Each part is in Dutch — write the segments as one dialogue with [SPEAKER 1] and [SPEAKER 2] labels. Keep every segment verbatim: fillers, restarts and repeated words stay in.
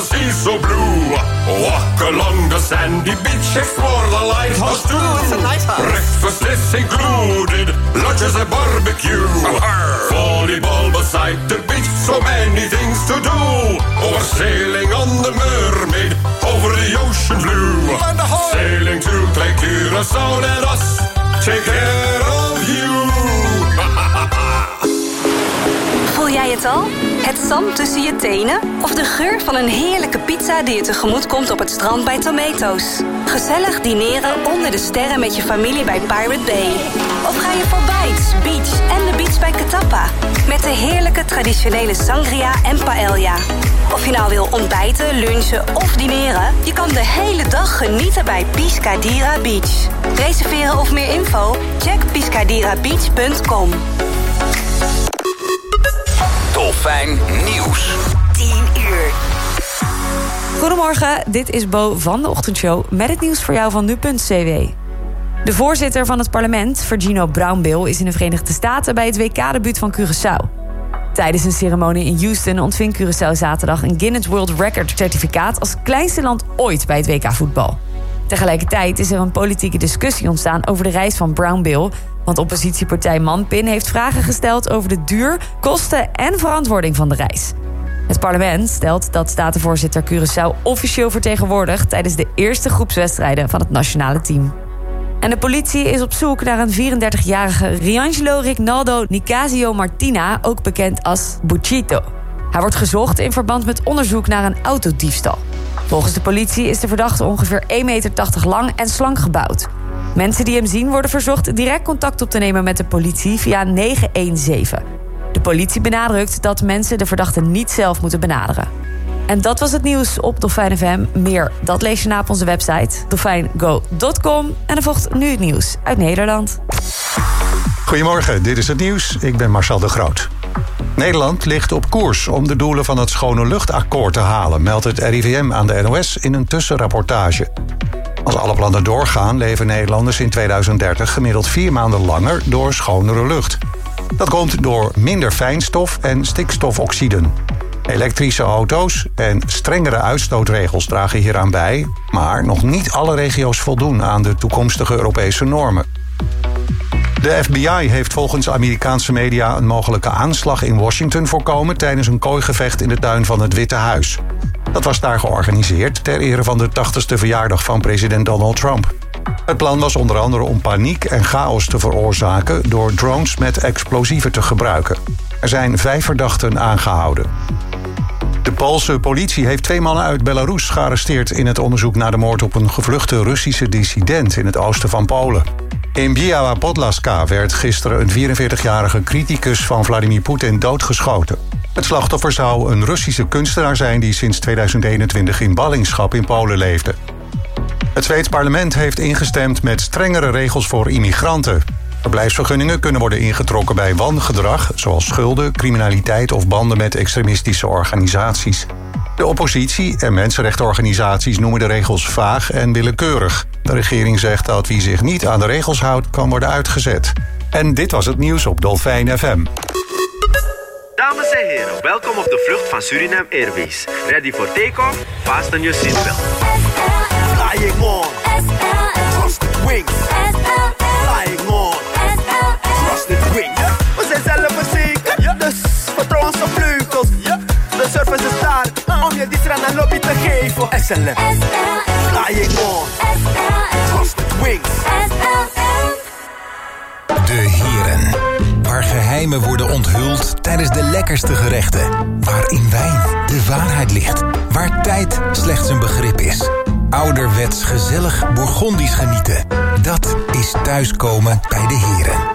[SPEAKER 1] the sea so blue. Walk along the sandy beach, explore the lighthouse too.
[SPEAKER 2] Ooh, it's a lighthouse.
[SPEAKER 1] Breakfast is included, lunch is a barbecue. Volleyball beside the beach, so many things to do. Or sailing on the Mermaid, over the ocean blue. Sailing to Lake Curaçao, let us take care of you.
[SPEAKER 3] Voel jij het al? Het zand tussen je tenen? Of de geur van een heerlijke pizza die je tegemoet komt op het strand bij Tomato's? Gezellig dineren onder de sterren met je familie bij Pirate Bay. Of ga je voor Bites, Beach en de beach bij Catappa? Met de heerlijke traditionele sangria en paella. Of je nou wil ontbijten, lunchen of dineren, je kan de hele dag genieten bij Piscadira Beach. Reserveren of meer info? Check piscadira beach punt com.
[SPEAKER 4] Dolfijn Nieuws.
[SPEAKER 3] tien uur.
[SPEAKER 5] Goedemorgen, dit is Bo van de Ochtendshow met het nieuws voor jou van nu punt c w. De voorzitter van het parlement, Virginio Brownbill, is in de Verenigde Staten bij het W K-debuut van Curaçao. Tijdens een ceremonie in Houston ontving Curaçao zaterdag een Guinness World Record certificaat als kleinste land ooit bij het W K-voetbal. Tegelijkertijd is er een politieke discussie ontstaan over de reis van Brownbill, want oppositiepartij Manpin heeft vragen gesteld over de duur, kosten en verantwoording van de reis. Het parlement stelt dat statenvoorzitter Curaçao officieel vertegenwoordigt tijdens de eerste groepswedstrijden van het nationale team. En de politie is op zoek naar een vierendertigjarige Riangelo Rignaldo Nicasio Martina, ook bekend als Buchito. Hij wordt gezocht in verband met onderzoek naar een autodiefstal. Volgens de politie is de verdachte ongeveer één komma tachtig meter lang en slank gebouwd. Mensen die hem zien worden verzocht direct contact op te nemen met de politie via negen een zeven. De politie benadrukt dat mensen de verdachte niet zelf moeten benaderen. En dat was het nieuws op Dolfijn F M. Meer, dat lees je na op onze website dolfijn go punt com. En er volgt nu het nieuws uit Nederland.
[SPEAKER 6] Goedemorgen, dit is het nieuws. Ik ben Marcel de Groot. Nederland ligt op koers om de doelen van het Schone Luchtakkoord te halen, meldt het R I V M aan de N O S in een tussenrapportage. Als alle plannen doorgaan, leven Nederlanders in tweeduizend dertig gemiddeld vier maanden langer door schonere lucht. Dat komt door minder fijnstof en stikstofoxiden. Elektrische auto's en strengere uitstootregels dragen hieraan bij, maar nog niet alle regio's voldoen aan de toekomstige Europese normen. De F B I heeft volgens Amerikaanse media een mogelijke aanslag in Washington voorkomen tijdens een kooigevecht in de tuin van het Witte Huis. Dat was daar georganiseerd ter ere van de tachtigste verjaardag van president Donald Trump. Het plan was onder andere om paniek en chaos te veroorzaken door drones met explosieven te gebruiken. Er zijn vijf verdachten aangehouden. De Poolse politie heeft twee mannen uit Belarus gearresteerd in het onderzoek naar de moord op een gevluchte Russische dissident in het oosten van Polen. In Biała Podlaska werd gisteren een vierenveertigjarige criticus van Vladimir Poetin doodgeschoten. Het slachtoffer zou een Russische kunstenaar zijn die sinds tweeduizend eenentwintig in ballingschap in Polen leefde. Het Zweeds parlement heeft ingestemd met strengere regels voor immigranten. Verblijfsvergunningen kunnen worden ingetrokken bij wangedrag, zoals schulden, criminaliteit of banden met extremistische organisaties. De oppositie en mensenrechtenorganisaties noemen de regels vaag en willekeurig. De regering zegt dat wie zich niet aan de regels houdt, kan worden uitgezet. En dit was het nieuws op Dolfijn F M.
[SPEAKER 7] Dames en heren, welkom op de vlucht van Suriname Airways. Ready for take-off? Fasten your seatbelt. Flying on. Trusted wings. Flying on. Trusted wings. We zijn zelf verzekerd, dus vertrouw onze vleugels. De service is daar, om je die strand en lobby te geven. S L M. Flying on. Trusted wings.
[SPEAKER 4] De Heren. Waar geheimen worden onthuld tijdens de lekkerste gerechten. Waar in wijn de waarheid ligt. Waar tijd slechts een begrip is. Ouderwets gezellig Bourgondisch genieten. Dat is thuiskomen bij de Heren.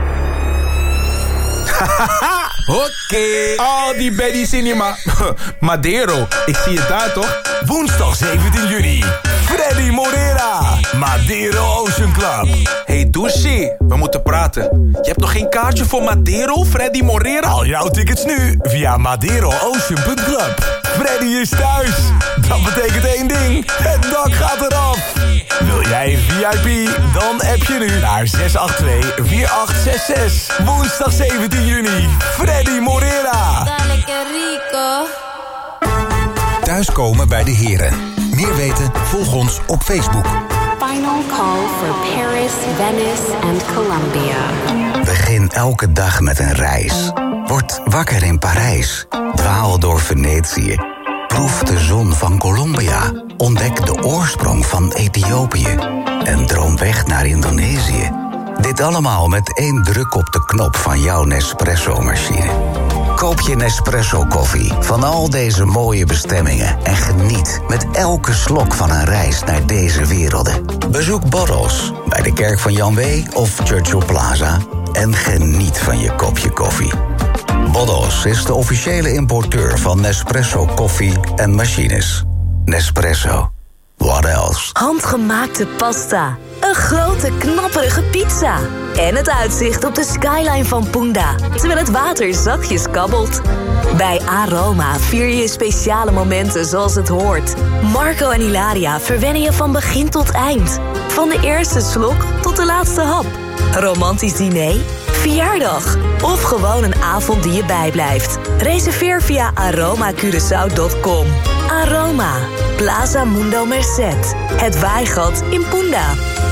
[SPEAKER 8] Oké, okay. Al die Betty Cinema. Madero, ik zie het daar toch?
[SPEAKER 9] Woensdag zeventien juni. Freddy Morera. Madero Ocean Club.
[SPEAKER 8] Hey Douchy, we moeten praten. Je hebt nog geen kaartje voor Madero, Freddy Morera?
[SPEAKER 9] Al jouw tickets nu via madero ocean punt club. Freddy is thuis. Dat betekent één ding. Het dak gaat eraf. Wil jij V I P? Dan app je nu naar zes acht twee vier acht zes zes. Woensdag zeventien juni. Freddy Morera.
[SPEAKER 4] Thuis thuiskomen bij de heren. Meer weten? Volg ons op Facebook.
[SPEAKER 3] Final call for Paris, Venice and Colombia.
[SPEAKER 2] Begin elke dag met een reis. Word wakker in Parijs. Dwaal door Venetië. Proef de zon van Colombia. Ontdek de oorsprong van Ethiopië. En droom weg naar Indonesië. Dit allemaal met één druk op de knop van jouw Nespresso-machine. Koop je Nespresso-koffie van al deze mooie bestemmingen... en geniet met elke slok van een reis naar deze werelden. Bezoek Bottles bij de Kerk van Jan Wee of Churchill Plaza... en geniet van je kopje koffie. Bottles is de officiële importeur van Nespresso koffie en machines. Nespresso. What else?
[SPEAKER 10] Handgemaakte pasta. Een grote, knapperige pizza. En het uitzicht op de skyline van Punda, terwijl het water zachtjes kabbelt. Bij Aroma vier je speciale momenten zoals het hoort. Marco en Hilaria verwennen je van begin tot eind. Van de eerste slok tot de laatste hap. Romantisch diner, verjaardag of gewoon een avond die je bijblijft. Reserveer via aroma curaçao punt com. Aroma, Plaza Mundo Merced. Het waaigat in Punda.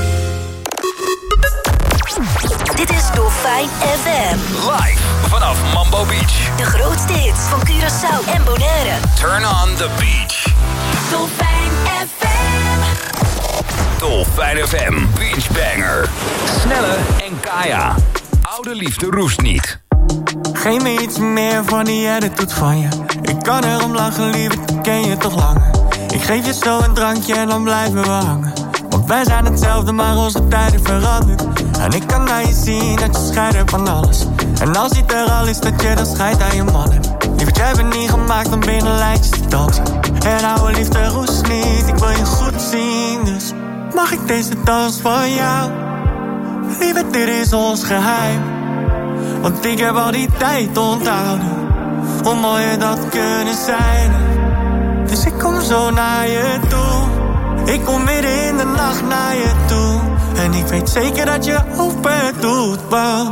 [SPEAKER 10] Dit is Dolfijn F M.
[SPEAKER 11] Live vanaf Mambo Beach.
[SPEAKER 10] De grootste hits van Curaçao en Bonaire.
[SPEAKER 11] Turn on the beach.
[SPEAKER 10] Dolfijn F M.
[SPEAKER 11] Dolfijn F M. Beach Banger. Snelle en Kaya. Oude liefde roest niet.
[SPEAKER 12] Geef me iets meer van die attitude van je. Ik kan erom lachen, lieve, ken je toch langer. Ik geef je zo een drankje en dan blijven we hangen. Want wij zijn hetzelfde, maar onze tijden veranderd. En ik kan naar je zien dat je scheidt van alles. En als het er al is dat je dan scheidt aan je mannen. Lieverd, jij bent niet gemaakt om binnen lijntjes te dansen. En oude liefde roest niet, ik wil je goed zien. Dus mag ik deze dans van jou? Lieverd, dit is ons geheim. Want ik heb al die tijd onthouden. Hoe mooi je dat kunnen zijn. Dus ik kom zo naar je toe. Ik kom midden in de nacht naar je toe. En ik weet zeker dat je open doet, want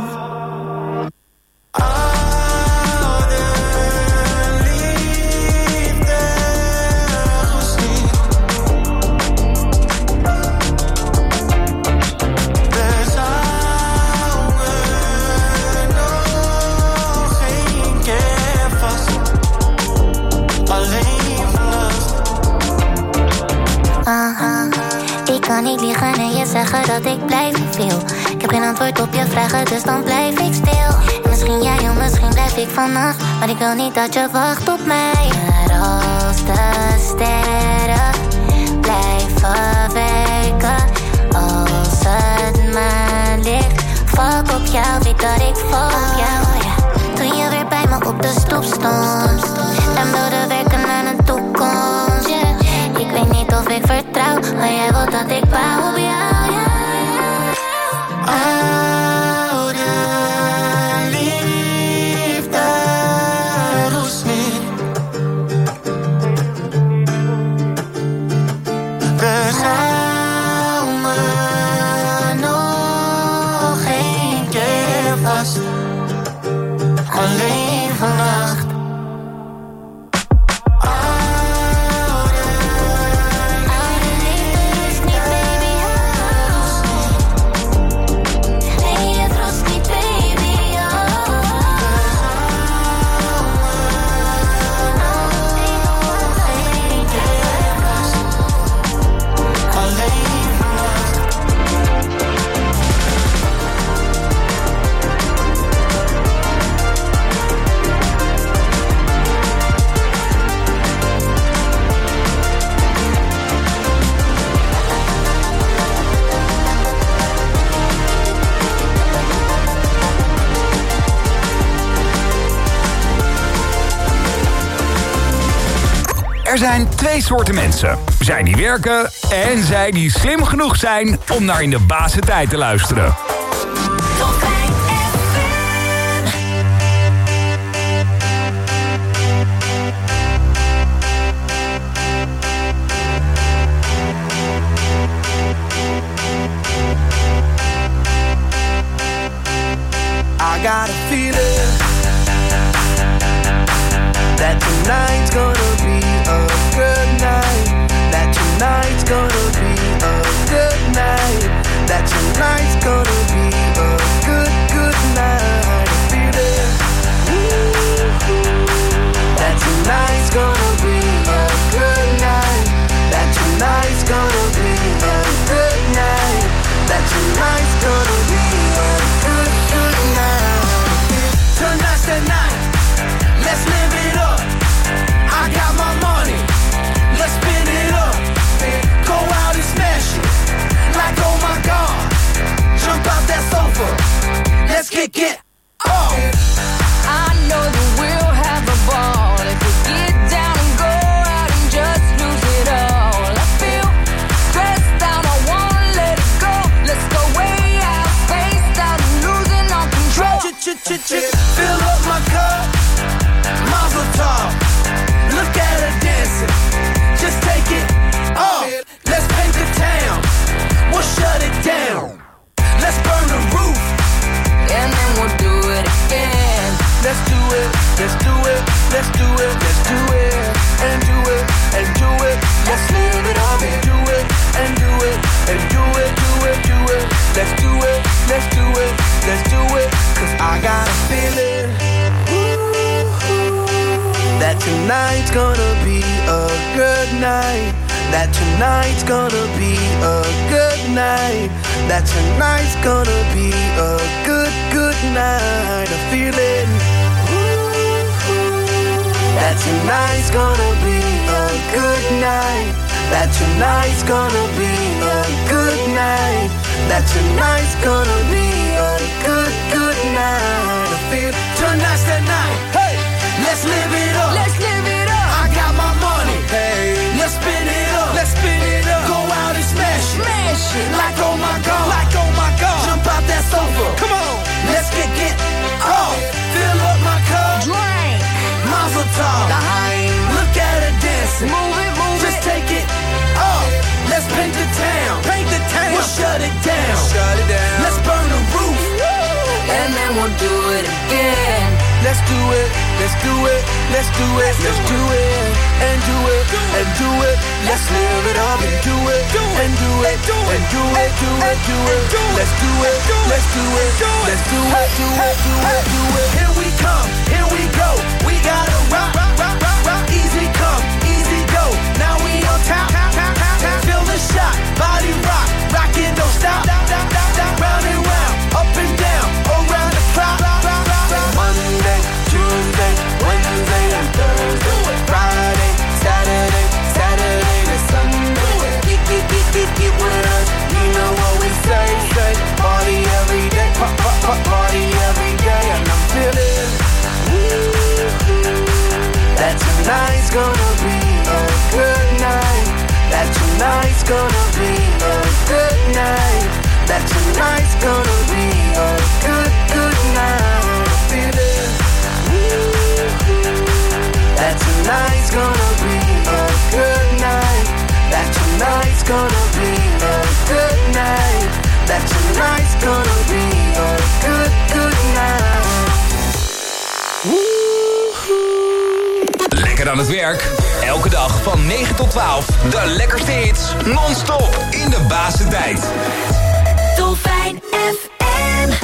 [SPEAKER 13] kan niet liegen en je zeggen dat ik blijf veel. Ik heb geen antwoord op je vragen, dus dan blijf ik stil. En misschien jij of misschien blijf ik vannacht, maar ik wil niet dat je wacht op mij. Maar als de sterren blijven wijken, als het maanlicht valt op jou, weet dat ik val op jou. Toen je weer bij me op de stoep stond, dan wilde werken aan een toekomst. Ik weet niet of ik vertrouw, maar jij wilt dat ik bouw op jou, ja. Oude liefde roest niet. We gaan me nog een keer vast. Alleen vannacht.
[SPEAKER 11] Er zijn twee soorten mensen. Zij die werken en zij die slim genoeg zijn om naar In de Basentijd te luisteren.
[SPEAKER 12] I got a feeling that tonight's gonna be a good
[SPEAKER 14] do it, let's do it, and do it, and do it. Let's live it up and do it, and do it, and do it, do it, do it. Let's do it, let's do it, let's do it. Cause I got a feeling that tonight's gonna be a good night. That tonight's gonna be a good night. That tonight's gonna be a good, good night. A feeling that tonight's gonna be a good night. That tonight's gonna be a good night. That tonight's gonna be a good, good night. I feel tonight's the night. Hey, let's live it up. Let's live it up. I got my money. Hey, let's spin it up. Let's spin it up. Go out and smash it. Smash it. Like oh my god. Like oh my god. Jump out that sofa. Come on. Let's get get off. Fill up my cup. Drink. Mazel tov. Look at her dancing. Move it, move Just it. Just take it off. Let's paint the town. Paint the town. We'll shut it down. Shut it down. Let's burn the roof. Woo. And then we'll do it again. Let's do it. Let's do it. Let's do it. Let's do it. And do it. And do it. Let's live it up and do it. And do it. And do it. Do it. Do it. Let's do it. Let's do it. Let's do it. Do it. Do it. Do it. Here we come. Here we go. We gotta rock. Rock. Rock. Rock. Rock. Easy come. Easy go. Now we on top. Feel the shot. Body rock. Rockin', don't stop. Round and round. Up and down. Around the clock. Monday, Tuesday, Wednesday, and Thursday. Friday, Saturday, Saturday to Sunday. Keep, keep, keep, keep, keep with us. You know what we say, say. Party every day, pa- pa- pa- party every day. And I'm feeling that tonight's gonna be a good night. That tonight's gonna be a good night. That tonight's gonna be a good, good night. Feeling that tonight's gonna be a good night. That tonight's gonna be a good night. That tonight's gonna be a good, good night.
[SPEAKER 11] Lekker aan het werk. Elke dag van negen tot twaalf. De lekkerste hits. Non-stop in de basentijd.
[SPEAKER 10] Dolfijn F M.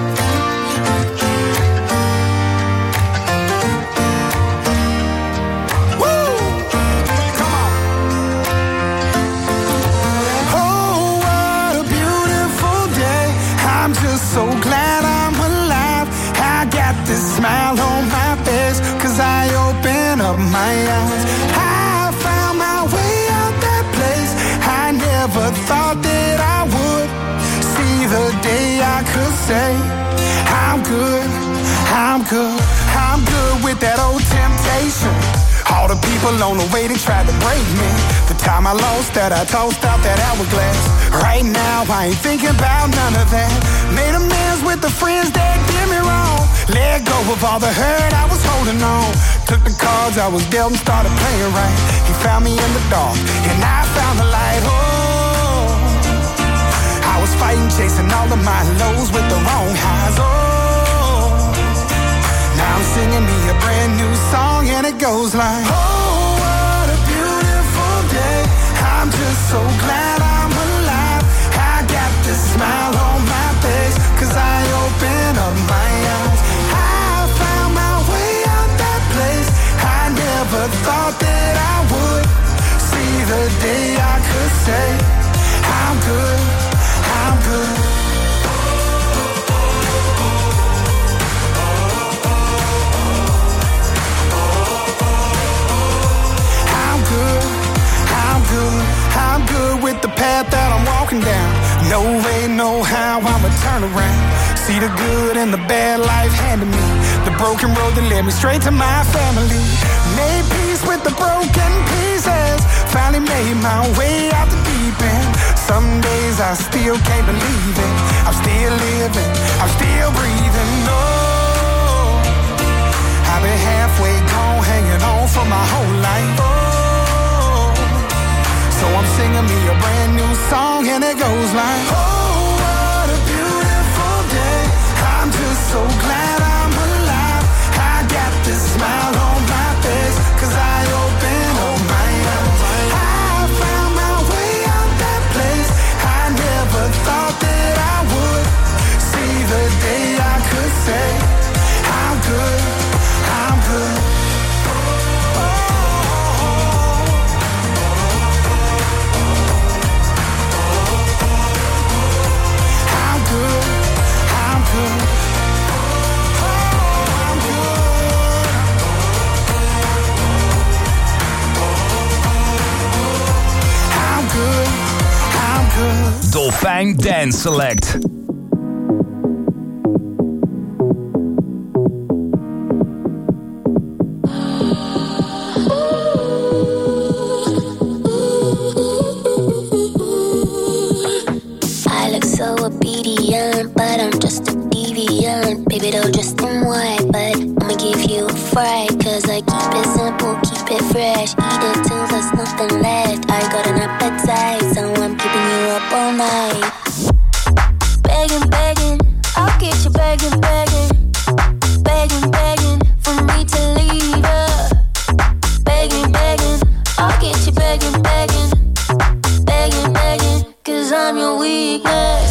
[SPEAKER 14] So glad I'm alive. I got this smile on my face, cause I open up my eyes. I found my way out that place I never thought that I would. See the day I could say I'm good, I'm good, I'm good with that old temptation. All the people on the way, they tried to break me. The time I lost that, I tossed out that hourglass. Right now, I ain't thinking about none of that. Made amends with the friends that did me wrong. Let go of all the hurt I was holding on. Took the cards I was dealt and started playing right. He found me in the dark, and I found the light. Oh, I was fighting, chasing all of my lows with the wrong highs. Oh, now I'm singing me a brand new song, and it goes like, oh, what a beautiful day. I'm just so glad I'm alive. I got this smile on my face, cause I open up my eyes. I found my way out that place I never thought that I would. See the day I could say I'm good, I'm good. I'm good with the path that I'm walking down. No way, no how, I'ma turn around. See the good and the bad life handed me. The broken road that led me straight to my family. Made peace with the broken pieces. Finally made my way out the deep end. Some days I still can't believe it. I'm still living, I'm still breathing. No, I've been halfway gone, hanging on for my whole life. Oh, so I'm singing me a brand new song, and it goes like, oh, what a beautiful day. I'm just so glad I'm alive. I got this smile on my face.
[SPEAKER 11] zijn Dance Select.
[SPEAKER 15] But I'm just a deviant. Baby, don't dress in white, but I'ma give you a fright. Cause I keep it simple, keep it fresh. Eat it till there's nothing left. I got an appetite, so I'm keeping you up all night. Begging, begging, I'll get you begging, begging. Begging, begging, for me to leave her. Begging, begging, I'll get you begging, begging. Begging, begging, cause I'm your weakness.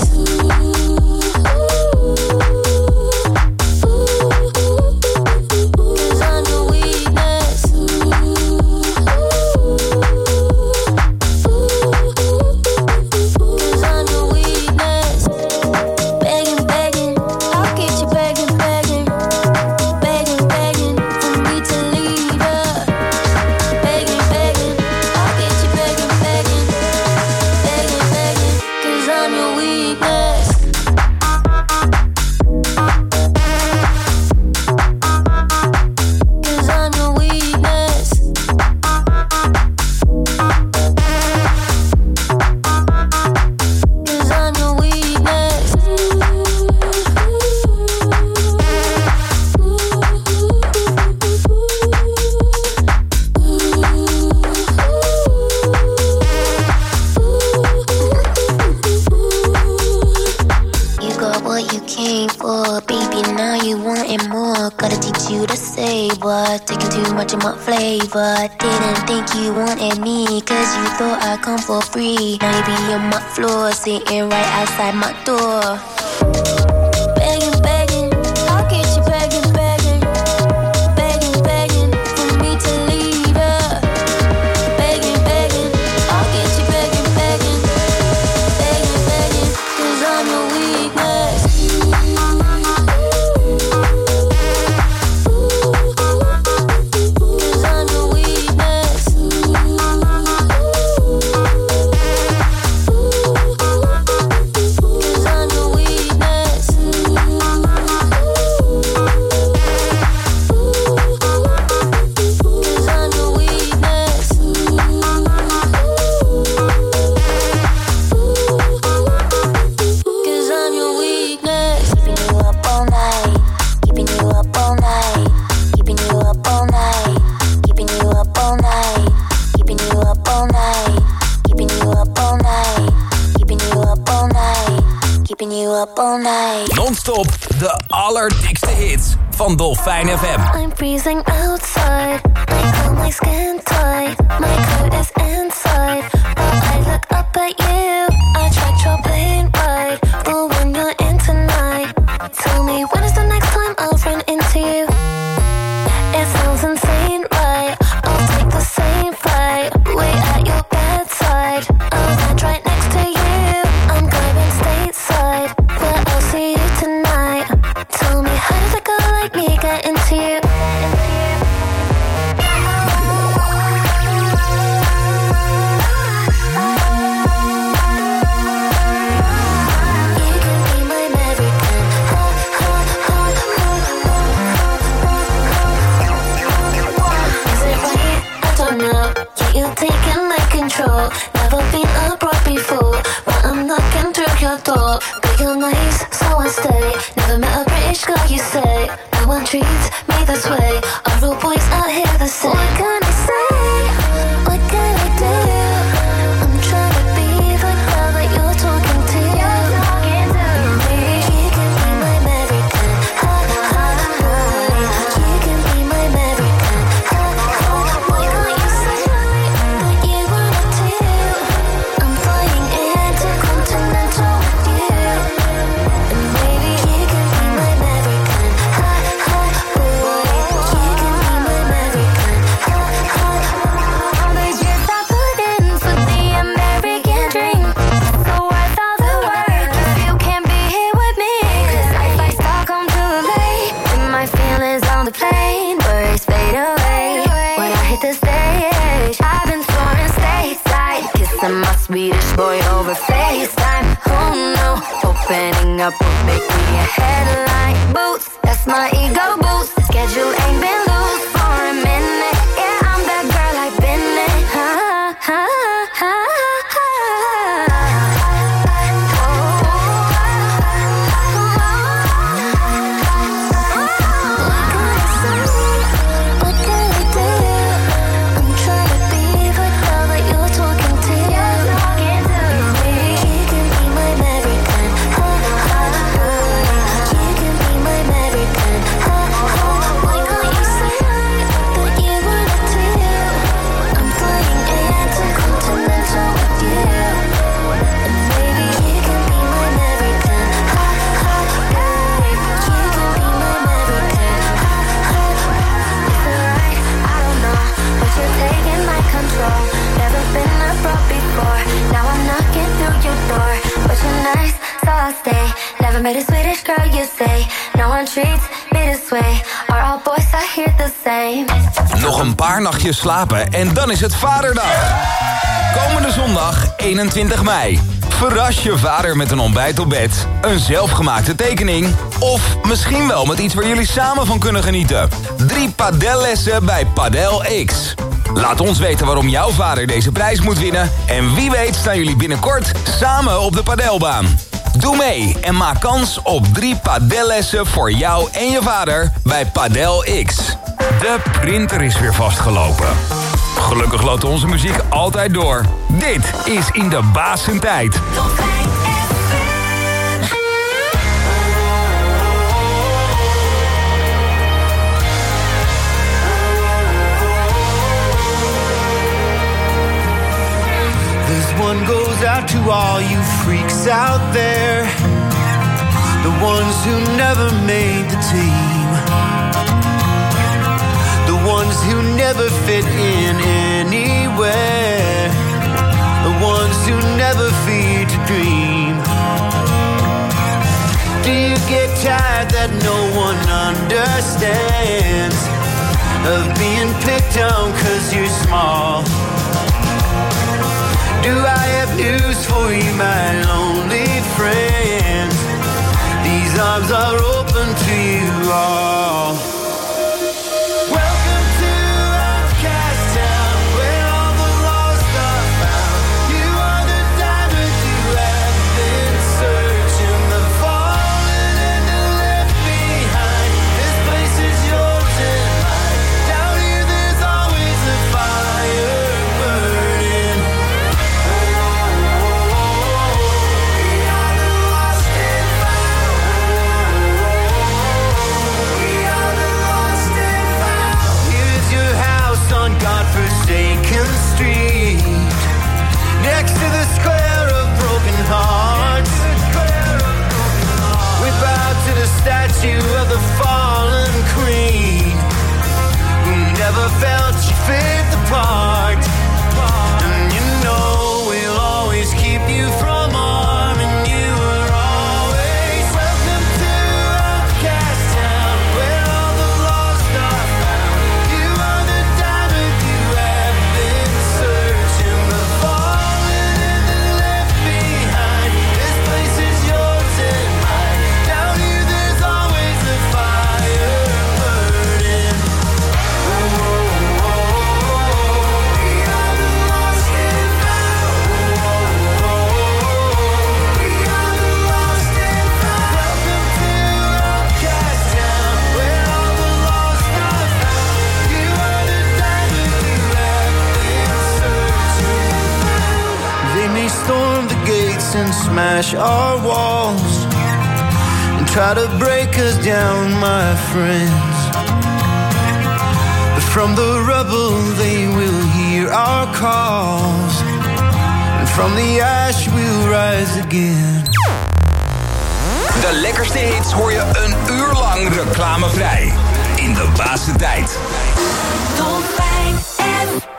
[SPEAKER 15] Flavor, didn't think you wanted me, cause you thought I'd come for free. Now you be on my floor, sitting right outside my door. Begging, begging, I'll get you begging, begging. Begging, begging, for me to leave her. Begging, begging, I'll get you begging, begging. Begging, begging, cause I'm your weakness.
[SPEAKER 11] Non-stop de allerdikste hits van Dolfijn F M.
[SPEAKER 15] I'm freezing outside, I feel my skin tight. My coat is inside, but I look up at you. I tried your plane ride, but when you're in tonight, tell me when is the next time I'll run into you? It sounds insane, right? I'll take the same flight, wait at your bedside. I'll land right next to you. I'm going stateside, where I'll see you tonight. Tell me, how does a girl like me get into you? Taking my control, never been abroad before, but I'm knocking through your door. But you're nice, so I stay. Never met a British girl, you say. No one treats me this way. Are all boys out here the same? What can I say? What can I do? I'm trying to be the girl that you're talking to. Maybe you can be my American. Ha, ha, ha. You can be my American. Ha, ha. Why can't you say that you wanna do? I'm flying intercontinental with you. And maybe you can be my American. Ha, ha, boy. You can be my American. Ha, ha. But you're not put in for the American dream. So what's all the work if you can't be here with me? Cause if I start come too late, then my feelings on the plane words fade away. When I hit the stage, I've been soaring stateside, kissing my Swedish boy over FaceTime. Oh, oh no. Opening up will make me a headline. Boots, that's my ego boost. Schedule ain't been loose for a minute. Yeah, I'm that girl I've been in. Ha, ha, ha, ha. Met a Swedish girl, you say. No one treats me this way. Are all boys I hear the same?
[SPEAKER 11] Nog een paar nachtjes slapen en dan is het Vaderdag. Komende zondag, eenentwintig mei. Verras je vader met een ontbijt op bed, een zelfgemaakte tekening... of misschien wel met iets waar jullie samen van kunnen genieten. Drie padellessen bij Padel X. Laat ons weten waarom jouw vader deze prijs moet winnen... en wie weet staan jullie binnenkort samen op de padelbaan. Doe mee en maak kans op drie padellessen voor jou en je vader bij Padel X. De printer is weer vastgelopen. Gelukkig loopt onze muziek altijd door. Dit is In de Basentijd.
[SPEAKER 14] One goes out to all you freaks out there, the ones who never made the team, the ones who never fit in anywhere, the ones who never feared to dream. Do you get tired that no one understands, of being picked on 'cause you're small? Do I have news for you, my lonely friends? These arms are open to you all. Welcome to Outcast Town, where all the lost are found. You are the diamond you have been searching, the fallen and the left behind. This place is yours and mine. Down here there's always a fire burning. Godforsaken street, next to the square of broken hearts. We bow to the statue of the fallen queen, who never felt she fit the part. And you know we'll always keep you from harm, and you were always welcome to Outcast Town, where all the lost are found. You are the diamond you have been searching, the fallen and the left behind. This place is yours and mine. Down here there's always a fire burning. Oh, oh, oh, oh. We are the lost and found. Oh, oh, oh, we are the lost and found. Welcome to Outcast Town, where all the lost are found. You are the diamond you have been searching. They may storm the gates and smash our walls and try to break us down, my friends. But from the rubble they will hear our calls, and from the ash we'll rise again.
[SPEAKER 11] De lekkerste hits hoor je een uur lang reclamevrij. In de Basentijd.
[SPEAKER 15] Dolfijn F M.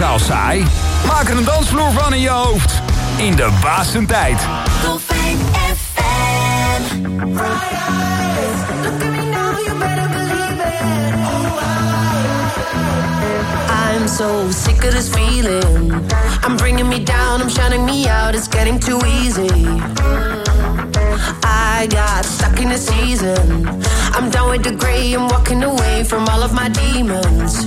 [SPEAKER 11] totaal saai? Maak er een dansvloer van in je hoofd. In de Basentijd.
[SPEAKER 15] Dolfijn F M. Bright eyes, look at me now, you better believe it. Oh, I... I'm so sick of this feeling. I'm bringing me down, I'm shutting me out, it's getting too easy. I got stuck in a season. I'm done with the gray, I'm walking away from all of my demons.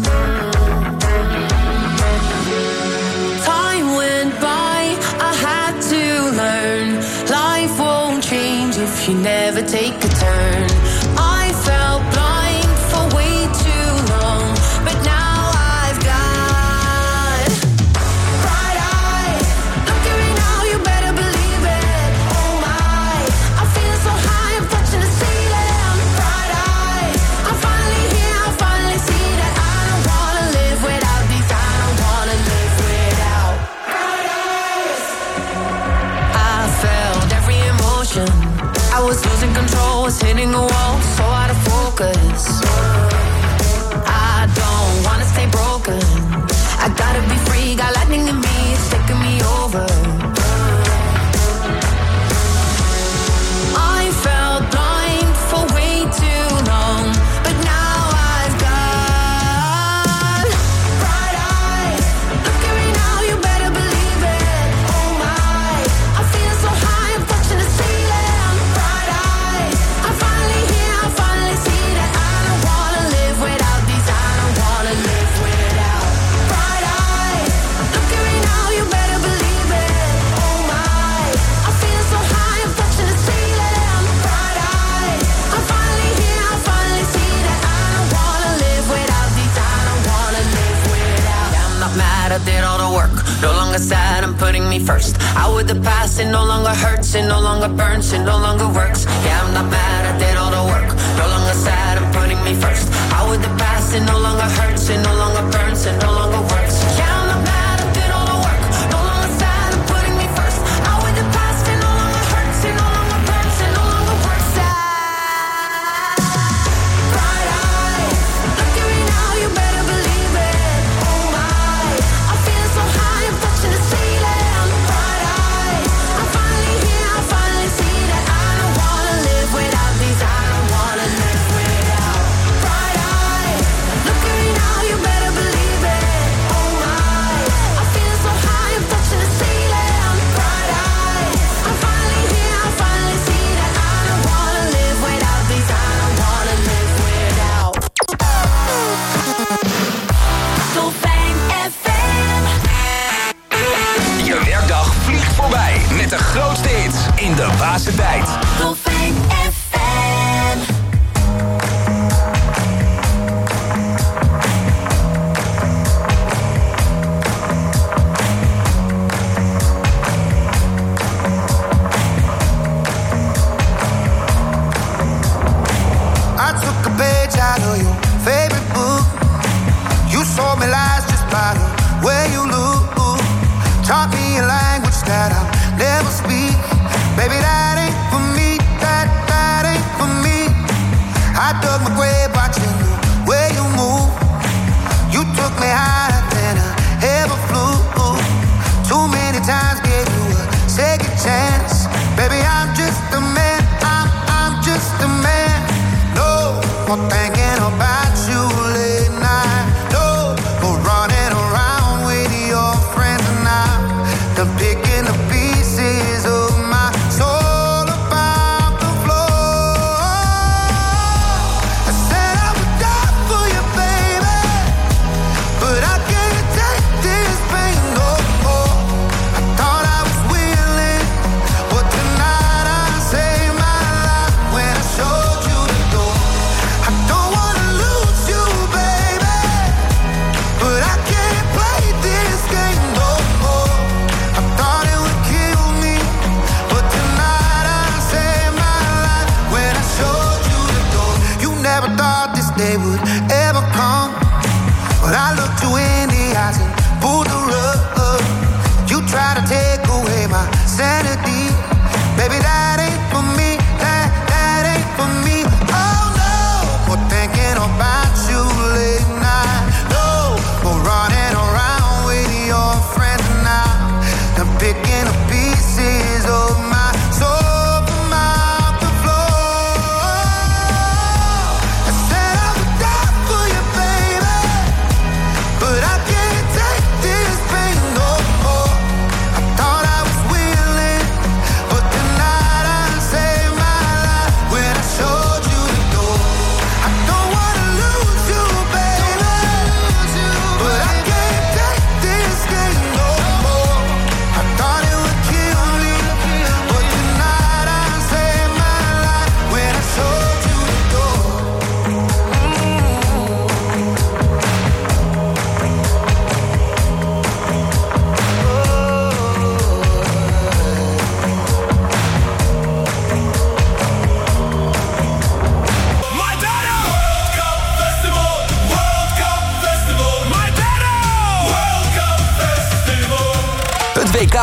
[SPEAKER 15] Time went by, I had to learn. Life won't change if you never take a turn. I felt blind for way too long, but now I've got bright eyes. Look at me now, you better believe it. Oh my, I'm feeling so high, I'm touching the ceiling. Bright eyes, I'm finally here, I finally see that I don't wanna live without these. I don't wanna live without bright eyes. I felt every emotion. I was losing control, was hitting a wall, so out of focus. I don't wanna stay broken. I gotta be free, got lightning in me, it's taking me over. I felt blind for way too long, but now I've got bright eyes. Look at me now, you better believe it. Oh my, I'm feeling so high, I'm touching the ceiling. Bright eyes, I'm finally here, I finally see that I don't wanna live without these. I don't wanna live without bright eyes. Look at me now, you better believe it. Oh my, I'm feeling so high, I'm touching the ceiling. Bright eyes, I'm finally here, I finally see that I don't wanna live without these. I don't wanna live without. Yeah, I'm not mad, I did all the work. No longer sad, I'm putting me first. Out with the past, it no longer hurts, it no longer burns, it no longer works. Yeah, I'm not mad, I did all the work. No longer sad, I'm putting me first. Out with the past, it no longer hurts, it no longer burns, it no longer works. Yeah, I'm not mad, I did all the work. No longer sad, I'm putting me first. Out with the past, it no longer hurts, it no longer burns, it no longer works. Bright eyes, look at me now, you better believe it. Oh my, I'm feeling so high, I'm touching the ceiling. Bright eyes, I'm finally here, I finally see that I don't wanna live without these. I don't wanna live without bright eyes. Look at me now, you better believe it. Oh my, I'm feeling so high, I'm touching the ceiling. Bright eyes, I'm finally here, I finally see that I don't wanna live without these. I don't wanna live without Dolfijn F M.
[SPEAKER 11] Je werkdag vliegt voorbij met de grootste hits in de Basentijd.
[SPEAKER 15] Dolfijn F M.
[SPEAKER 16] I took a page out of your favorite book. You sold me lies just by the way you look. Taught me a language that I'll never speak. Baby, that ain't for me, that, that ain't for me. I dug my grave watching the way you move. You took me higher than I ever flew. Too many times gave you a second chance. Baby, I'm just a man, I'm, I'm just a man. No more thinking about you late night. No more running around with your friends and I'm done picking the pieces of my soul about the floor. I said I would die for you, baby, but I can't take this pain no more. I thought I was willing, but tonight I saved my life when I showed you the door. I don't want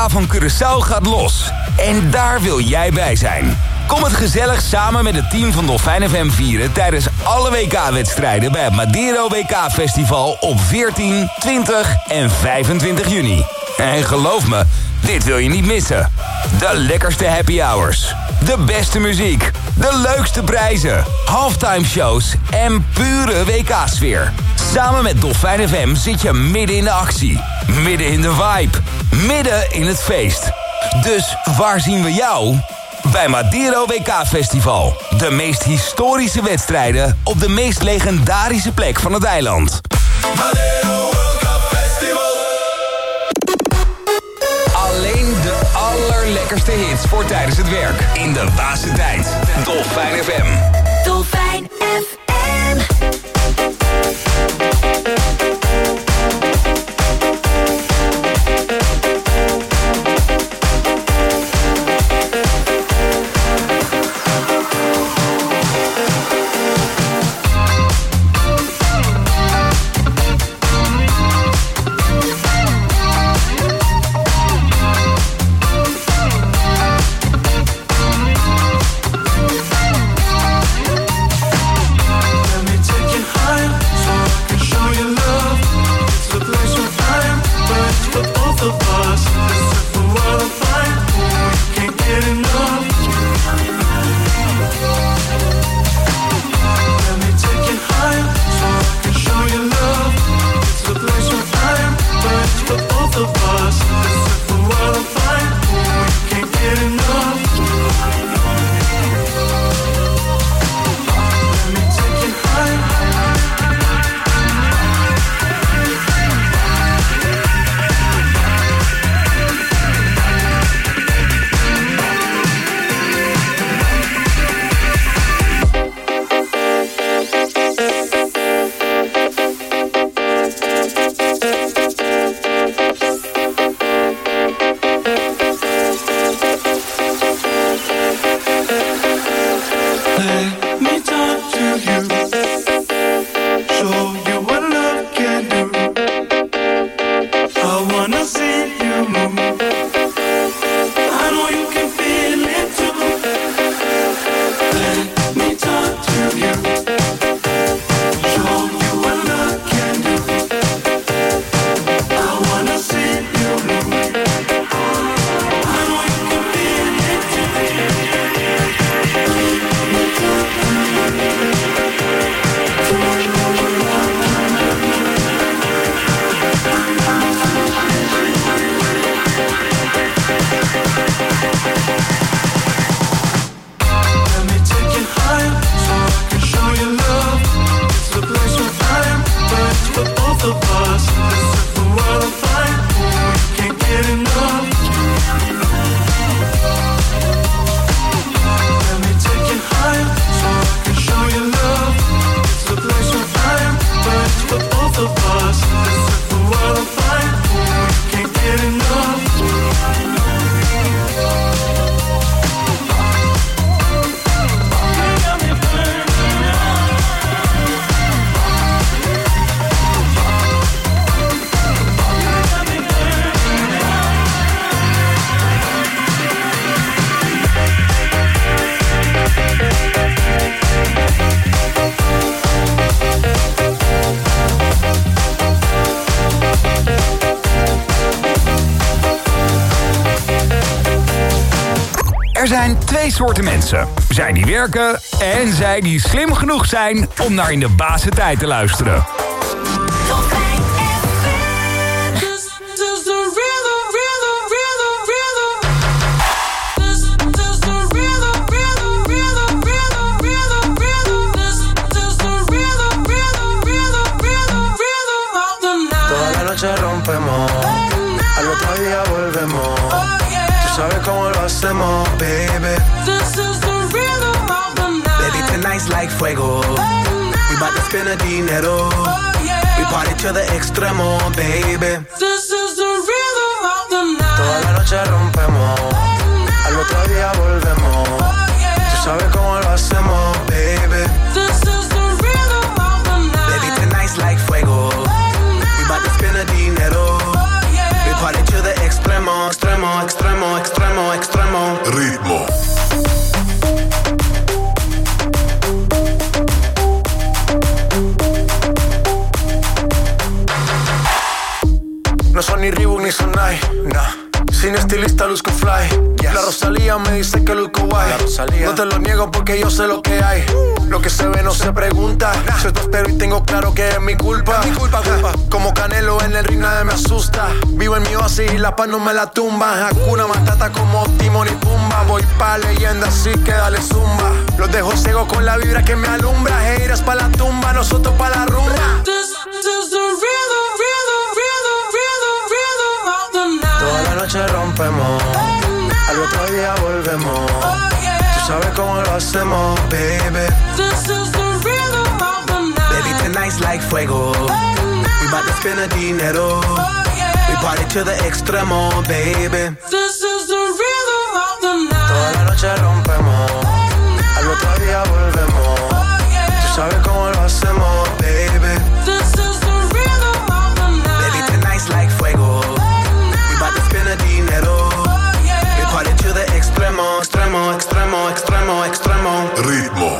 [SPEAKER 11] van Curaçao gaat los. En daar wil jij bij zijn. Kom het gezellig samen met het team van Dolfijn F M vieren... tijdens alle W K-wedstrijden bij het Madeiro W K-festival... op veertien, twintig en vijfentwintig juni. En geloof me, dit wil je niet missen. De lekkerste happy hours. De beste muziek. De leukste prijzen. Halftime shows en pure W K-sfeer. Samen met Dolfijn F M zit je midden in de actie. Midden in de vibe. Midden in het feest. Dus waar zien we jou? Bij Madeiro W K-festival. De meest historische wedstrijden op de meest legendarische plek van het eiland. Madeiro World Cup Festival. Alleen de allerlekkerste hits voor tijdens het werk. In de basse tijd. Dolfijn F M.
[SPEAKER 15] Dolfijn F M.
[SPEAKER 11] Er zijn twee soorten mensen. Zij die werken en zij die slim genoeg zijn om naar in de basse tijd te luisteren.
[SPEAKER 14] Rompemos, al otro día volvemos. Tú sabes cómo lo hacemos, baby. This is the rhythm of the night. Baby, tonight's like fuego. We bout to spend the dinero. We party to the extremo, baby. This is the rhythm of the night. Toda la noche rompemos, al otro día volvemos. Tú sabes cómo lo hacemos, baby. This is the rhythm of the night. Baby, tonight's like fuego. We bout to spend the dinero. We party to the extremo, extremo.
[SPEAKER 17] La Rosalía me dice que luzco guay. No te lo niego porque yo sé lo que hay. Lo que se ve no se pregunta. Soy tostero y tengo claro que es mi culpa. Mi culpa, culpa. Como Canelo en el ring nadie me asusta. Vivo en mi oasis y la paz no me la tumba. Hakuna Matata como Timon y Pumba. Voy pa' leyenda así que dale zumba. Los dejo ciego con la vibra que me alumbra. Heiras pa' la tumba, nosotros pa' la rumba.
[SPEAKER 18] This, this the rhythm, rhythm, rhythm, rhythm, rhythm of the night.
[SPEAKER 17] Toda la noche rompemos, al otro día volvemos. Tú sabes cómo lo hacemos, baby.
[SPEAKER 18] This is the rhythm of the night.
[SPEAKER 17] Baby, tonight's like fuego. We bout to spend the dinero. We party to the extremo, baby.
[SPEAKER 18] This is the rhythm of the night.
[SPEAKER 17] Toda la noche rompemos, al otro día volvemos. Tú sabes cómo lo hacemos, baby.
[SPEAKER 18] This is the rhythm of the night.
[SPEAKER 17] Baby, tonight's like fuego. We bout to spend the dinero. We party to the extremo, extremo, extremo, extremo, extremo.
[SPEAKER 1] Ritmo.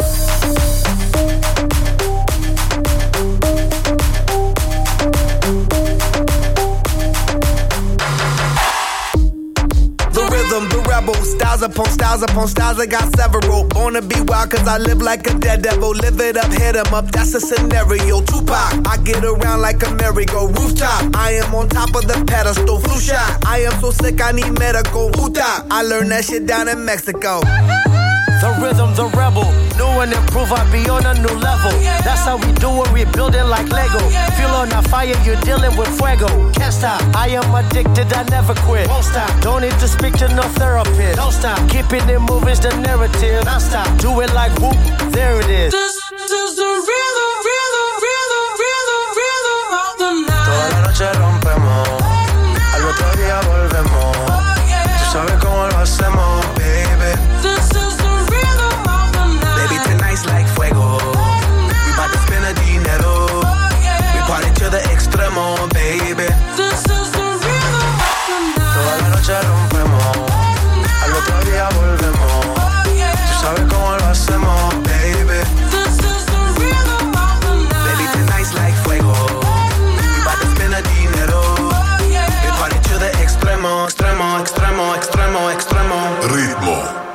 [SPEAKER 17] The rebel, styles upon styles upon styles, I got several. Born to be wild cause I live like a dead devil. Live it up, hit 'em up, that's a scenario. Tupac, I get around like a merry-go rooftop. I am on top of the pedestal, flu shot. I am so sick I need medical. Hoota, I learned that shit down in Mexico.
[SPEAKER 19] The rhythm, the rebel. New and improve, I be on a new level. That's how we do it, we building like Lego. Feel on a fire, you're dealing with fuego. Can't stop, I am addicted, I never quit. Won't stop, don't need to speak to no therapist. Don't stop, keeping it moving's the narrative. Non stop, do it like whoop, there it is.
[SPEAKER 18] This is the rhythm, rhythm, rhythm, rhythm, rhythm of the night.
[SPEAKER 17] Toda la noche rompemos, al otro día volvemos. Tú sabes cómo lo hacemos, baby.
[SPEAKER 18] This is the rhythm of the night.
[SPEAKER 17] Baby, tonight's like fuego. We bout to spend the dinero. We party to the extremo, baby.
[SPEAKER 18] This is the rhythm of the night.
[SPEAKER 17] Toda la noche rompemos, al otro día volvemos. Tú sabes cómo lo hacemos, baby.
[SPEAKER 18] This is the rhythm of the night.
[SPEAKER 17] Baby, tonight's like fuego. We bout to spend the dinero. We party to the extremo, extremo, extremo, extremo, extremo.
[SPEAKER 1] Ritmo.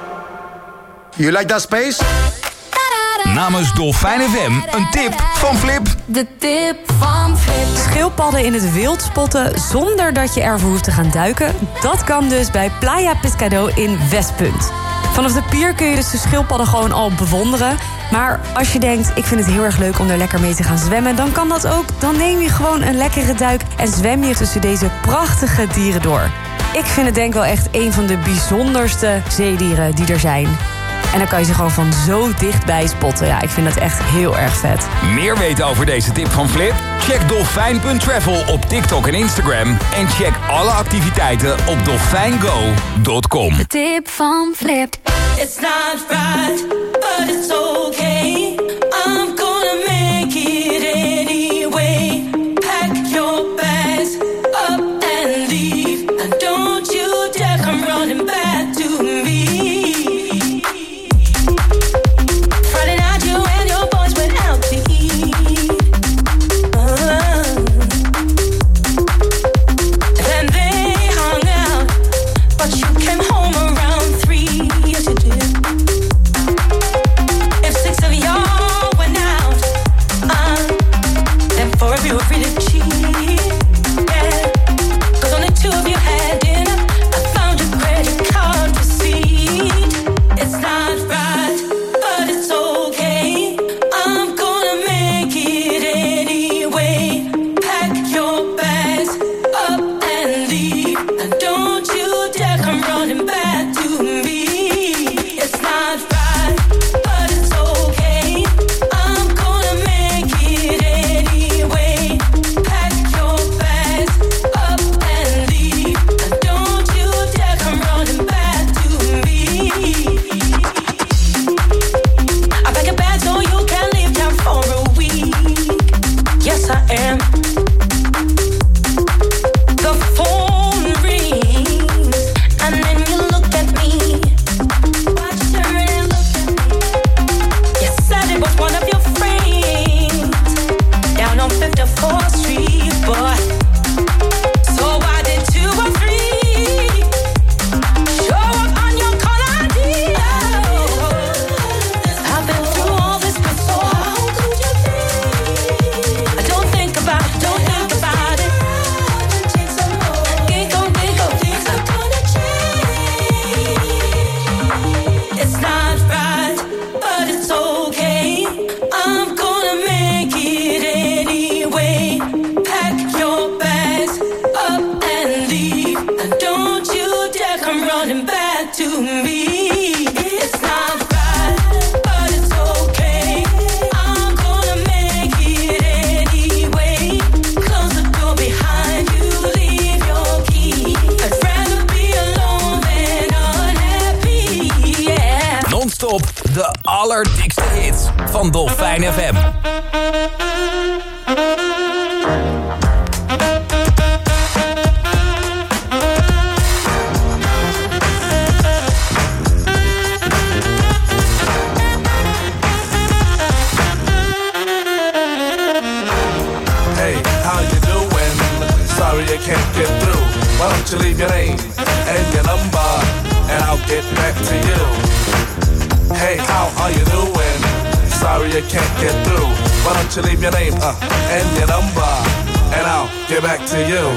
[SPEAKER 17] You like that space?
[SPEAKER 11] Namens Dolfijn F M, een tip van Flip.
[SPEAKER 3] De tip van Flip.
[SPEAKER 5] Schildpadden in het wild spotten zonder dat je ervoor hoeft te gaan duiken. Dat kan dus bij Playa Pescado in Westpunt. Vanaf de pier kun je dus de schildpadden gewoon al bewonderen. Maar als je denkt, ik vind het heel erg leuk om er lekker mee te gaan zwemmen, dan kan dat ook. Dan neem je gewoon een lekkere duik en zwem je tussen deze prachtige dieren door. Ik vind het denk wel echt een van de bijzonderste zeedieren die er zijn. En dan kan je ze gewoon van zo dichtbij spotten. Ja, ik vind dat echt heel erg vet.
[SPEAKER 11] Meer weten over deze tip van Flip? Check dolfijn punt travel op TikTok en Instagram. En check alle activiteiten op dolfijn go punt com.
[SPEAKER 3] De tip van Flip.
[SPEAKER 18] It's not right, but it's okay. I'm gonna make it anyway. Pack your bags up and leave. And don't you dare come running back to me. Friday night you and your boys went out to eat. Uh, then they hung out, but you came home around three. Yes you did. If six of y'all back to me. It's not right, but it's okay. I'm gonna make it anyway. Close the door behind you, leave your key. I'd rather be alone than unhappy, yeah.
[SPEAKER 11] Non-stop de allerdikste hits van Dolfijn F M.
[SPEAKER 20] You can't get through. Why don't you leave your name and your number, and I'll get back to you. Hey, how are you doing? Sorry you can't get through. Why don't you leave your name uh, and your number, and I'll get back to you.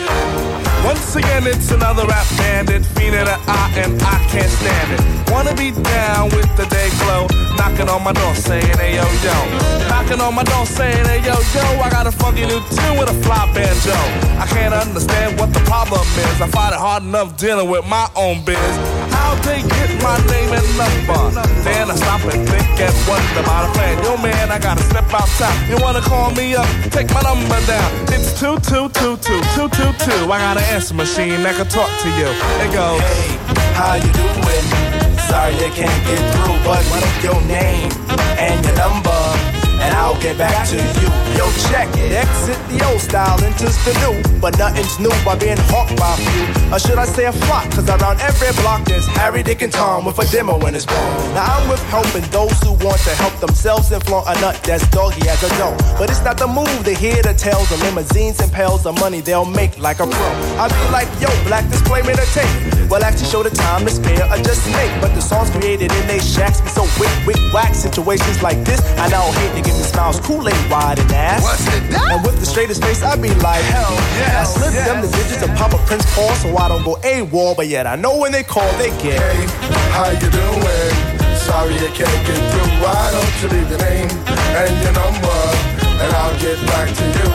[SPEAKER 20] Once again, it's another rap bandit, feeling an eye and I can't stand it. Wanna be down with the day glow, knocking on my door saying, hey yo yo. Knocking on my door saying, hey yo yo, I got a funky new tune with a fly banjo. I can't understand what the problem is, I find it hard enough dealing with my own biz. How'd they get my name and number? Then I stop and think and wonder about a plan. Yo man, I gotta step outside. You wanna call me up? Take my number down. It's two two two two two two two. I got an answer machine that can talk to you. It goes,
[SPEAKER 21] hey, how you doing? Sorry you can't get through, but leave your name and your number, and I'll get back to you. Yo, check it. Exit the old style, enters the new. But nothing's new by being hawked by a few. Or should I say a flock? Cause around every block there's Harry, Dick, and Tom with a demo in his ball. Now I'm with helping those who want to help themselves and flaunt a nut that's doggy as a dough. But it's not the move to hear the tales of limousines and pails of money they'll make like a pro. I be like, yo, black display made a tape. Well, actually show the time to spare or just make. But the songs created in they shacks be so wick, wick, whack. Situations like this, I now hate to give me smiles, Kool-Aid wide and ass.
[SPEAKER 20] What's it that?
[SPEAKER 21] And with the straightest face, I be like, hell yeah. I slip yes. them the digits and pop a Prince Paul so I don't go AWOL. But yet I know when they call, they get.
[SPEAKER 20] Hey, how you doing? Sorry you can't get through. Why don't you leave your name and your number, and I'll get back to you.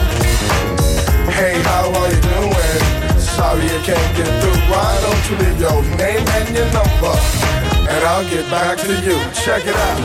[SPEAKER 20] Hey, how are you doing? Sorry you can't get through. Why don't you leave your name and your number, and I'll get back to you. Check it out.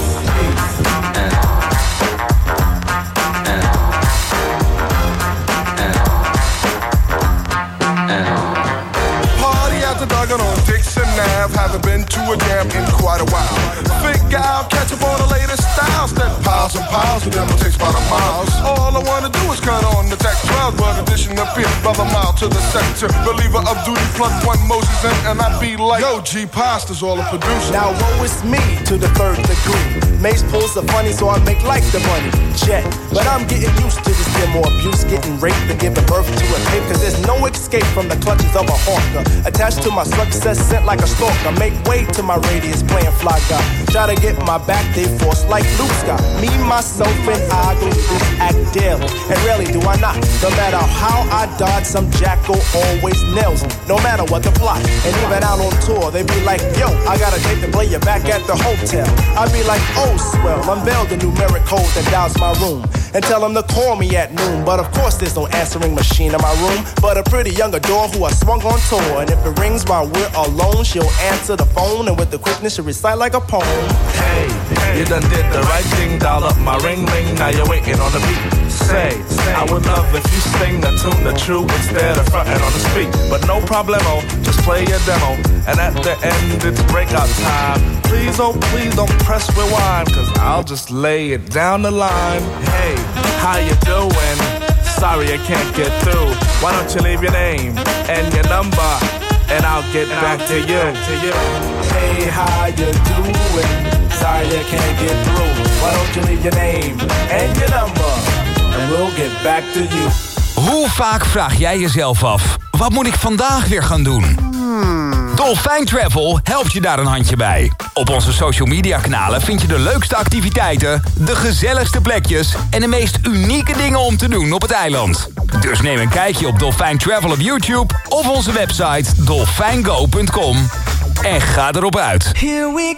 [SPEAKER 20] Party after dark on Dixon Ave. Haven't been to a jam in quite a while. Figure out, catch up on the latest styles. That piles and piles of them will take about a mile. All I wanna do is cut on the tech twelve, but addition appears brother mile to the sector. Believer of duty, plug one Moses in, and I be like, yo, G Pasta's all a producer.
[SPEAKER 21] Now woe is me to the third degree. Mace pulls the funny, so I make like the money. Jet, but I'm getting used to this demo abuse, getting raped and giving birth to a tape. Cause there's no escape from the clutches of a hawker. Attached to my success, sent like a stalker. Make way to my radius, playing fly guy. Try to get my back, they force like Luke Scott. Me, myself, and I go through this act daily. And rarely do I not. No matter how I dodge, some jackal always nails me. No matter what the plot. And even out on tour, they be like, yo, I got a date to play you back at the hotel. I be like, oh, swell, unveil the numeric code that dials my room. And tell them to call me at noon. But of course there's no answering machine in my room, but a pretty young adore who I swung on tour. And if it rings while we're alone, she'll answer the phone, and with the quickness she'll recite like a poem.
[SPEAKER 20] Hey, hey, you done did the right thing, dial up my ring ring, now you're waiting on the beat. Say, say, I would love if you sing the tune the true instead of frontin' on the street. But no problemo, just play your demo, and at the end it's breakout time. Please, oh please don't press rewind, cause I'll just lay it down the line. Hey, how you doing? Sorry I can't get through. Why don't you leave your name and your number, and I'll get and back I'll to, you. Back to you.
[SPEAKER 21] Hey, how you doing? Sorry I can't get through. Why don't you leave your name and your number, and we'll get back to you.
[SPEAKER 11] Hoe vaak vraag jij jezelf af, wat moet ik vandaag weer gaan doen? Hmm. Dolfijn Travel helpt je daar een handje bij. Op onze social media kanalen vind je de leukste activiteiten, de gezelligste plekjes en de meest unieke dingen om te doen op het eiland. Dus neem een kijkje op Dolfijn Travel op YouTube of onze website dolfijn go punt com en ga erop uit.
[SPEAKER 18] Here we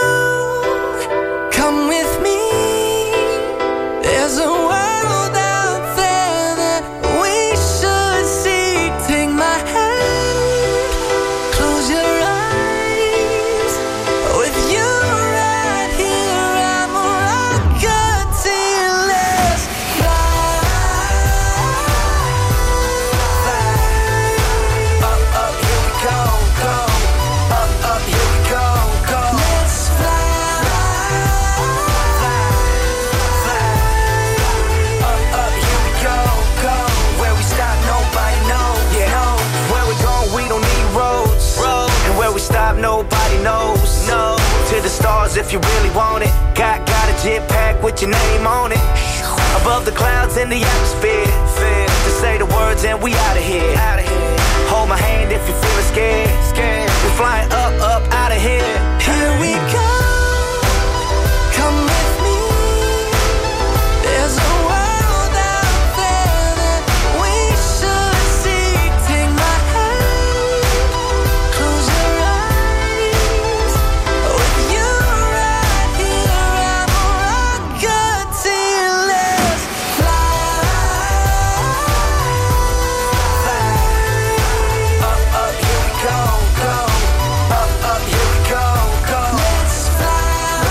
[SPEAKER 18] go, come with me. There's a world out there that we should see. Take my hand, close your eyes.
[SPEAKER 6] if you really want it. Got, got a jet pack with your name on it. Above the clouds in the atmosphere. Just say the words and we out of here. Hold my hand if you're feeling scared. We're flying up, up, out of here.
[SPEAKER 18] Here we go. Come with me. There's a world out there that we should see. Take my hand, close your eyes. With you right here, I'm a rocket till let's fly.
[SPEAKER 6] Up, up, here we go, go. Up, up, here we go, go.
[SPEAKER 18] Let's fly.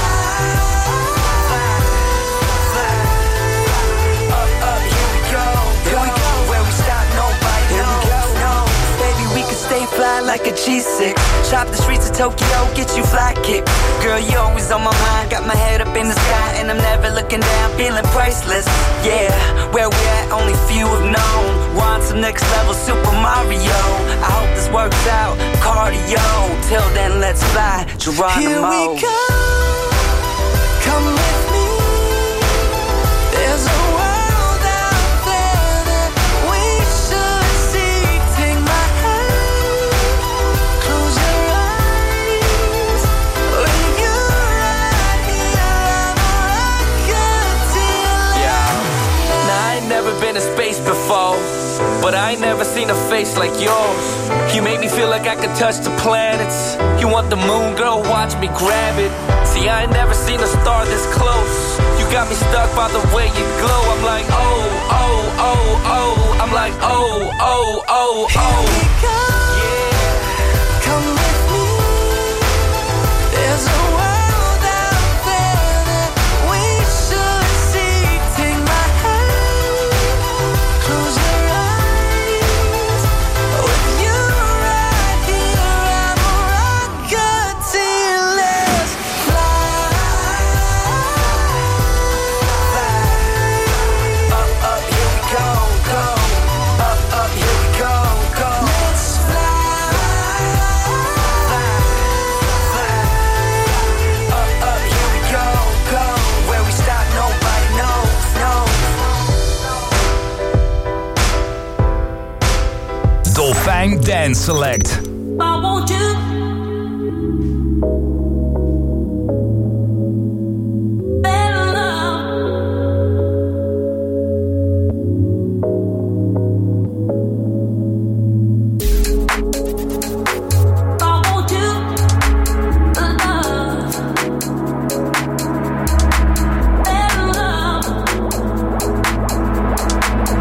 [SPEAKER 6] Up, up, here we go, here we go. Where we stop, nobody knows. No,
[SPEAKER 18] Baby, we can stay fly like a G six. Shop the streets of Tokyo, get you fly kick. Girl, you always on my mind. Got my head up in the sky and I'm never looking down, feeling priceless. Yeah, where we at, only few have known. We're on to next level, Super Mario. I hope this works out, cardio. Till then, let's fly, Geronimo. Here we go. Come with me. There's a world out there that we should see. Take my hand, close your eyes. With you right here, I'm a rocket till
[SPEAKER 22] Yeah. Now I ain't never been in space before, but I ain't never seen a face like yours. You make me feel like I could touch the planets. You want the moon, girl, watch me grab it. See, I ain't never seen a star this close. You got me stuck by the way you glow. I'm like, oh, oh, oh, oh. I'm like, oh, oh, oh, oh.
[SPEAKER 18] Here we go. Come with me. There's a world out there that we should see. Take my hand, close your eyes. With you right here, I'm a rocket till let's fly.
[SPEAKER 6] up, up, here we go, go. Up, up, here we go, go.
[SPEAKER 18] Let's fly.
[SPEAKER 6] Up, up, here we go, go. Where we stop, nobody knows, no.
[SPEAKER 9] Dolfijn Dance Select.
[SPEAKER 18] I want you. Better love. I want you. Love. Better love.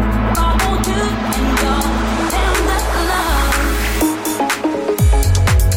[SPEAKER 18] I want you. And your tender love.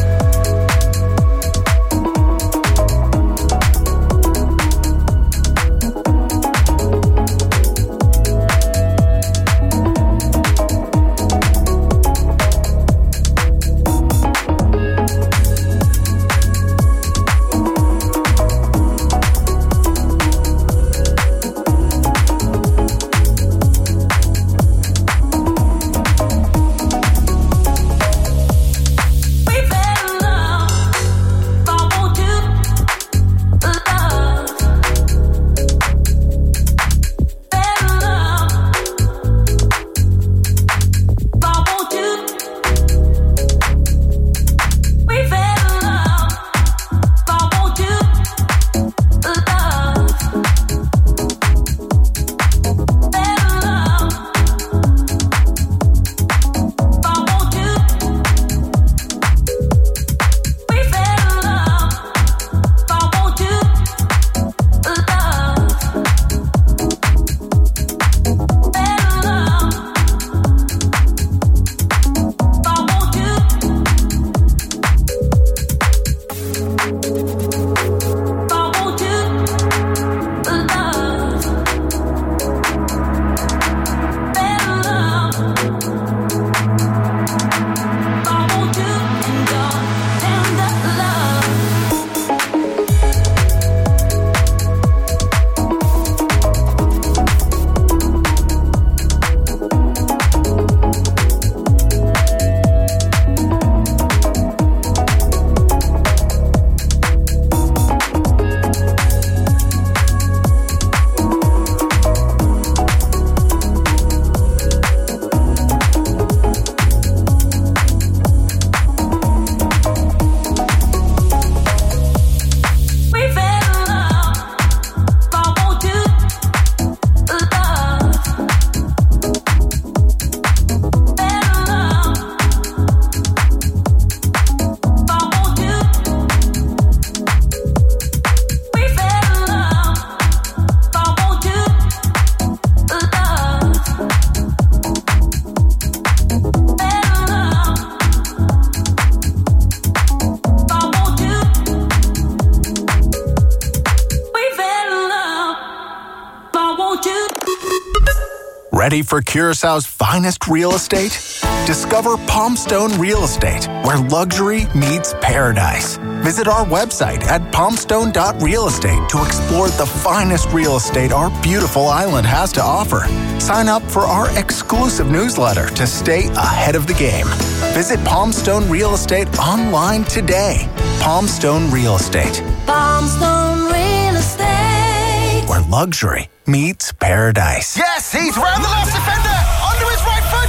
[SPEAKER 7] Ready for Curaçao's finest real estate? Discover Palmstone Real Estate, where luxury meets paradise. Visit our website at palmstone dot real estate to explore the finest real estate our beautiful island has to offer. Sign up for our exclusive newsletter to stay ahead of the game. Visit Palmstone Real Estate online today. Palmstone Real Estate.
[SPEAKER 18] Palmstone Real Estate.
[SPEAKER 7] Where luxury meets paradise.
[SPEAKER 16] Yes, he's round the left defender, under his right foot.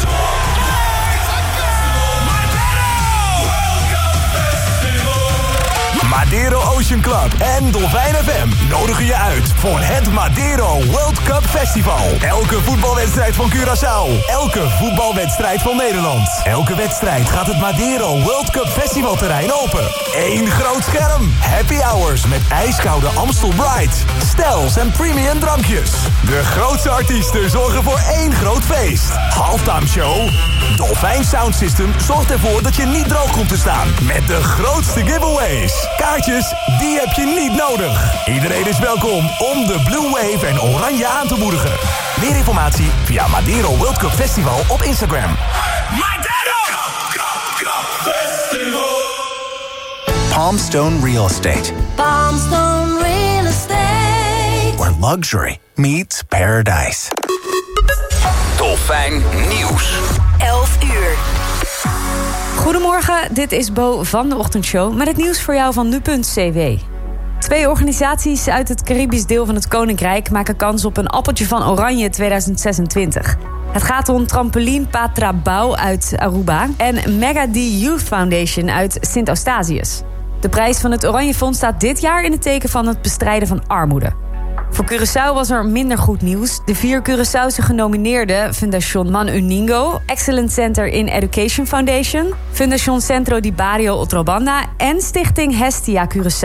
[SPEAKER 9] Madero Ocean Club en Dolfijn F M nodigen je uit voor het Madero World Cup Festival. Elke voetbalwedstrijd van Curaçao. Elke voetbalwedstrijd van Nederland. Elke wedstrijd gaat het Madero World Cup Festivalterrein open. Eén groot scherm. Happy hours met ijskoude Amstel Bright. Stels en premium drankjes. De grootste artiesten zorgen voor één groot feest. Halftime show. Dolfijn Sound System zorgt ervoor dat je niet droog komt te staan. Met de grootste giveaways. Kaartjes, die heb je niet nodig. Iedereen is welkom om de Blue Wave en Oranje aan te moedigen. Meer informatie via Madero World Cup Festival op Instagram.
[SPEAKER 18] Madero!
[SPEAKER 7] Palmstone Real Estate.
[SPEAKER 18] Palmstone Real Estate.
[SPEAKER 7] Where luxury meets paradise.
[SPEAKER 11] Dolfijn Nieuws.
[SPEAKER 3] elf uur.
[SPEAKER 5] Goedemorgen, dit is Bo van de Ochtendshow met het nieuws voor jou van nu punt c w. Twee organisaties uit het Caribisch deel van het Koninkrijk maken kans op een appeltje van Oranje tweeduizend zesentwintig. Het gaat om Trampoline Patra Bouw uit Aruba en Mega D Youth Foundation uit Sint Eustatius. De prijs van het Oranje Fonds staat dit jaar in het teken van het bestrijden van armoede. Voor Curaçao was er minder goed nieuws. De vier Curaçaose genomineerden, Fundación Man Uningo, Excellent Center in Education Foundation, Fundación Centro di Barrio Otrobanda en Stichting Hestia Curaçao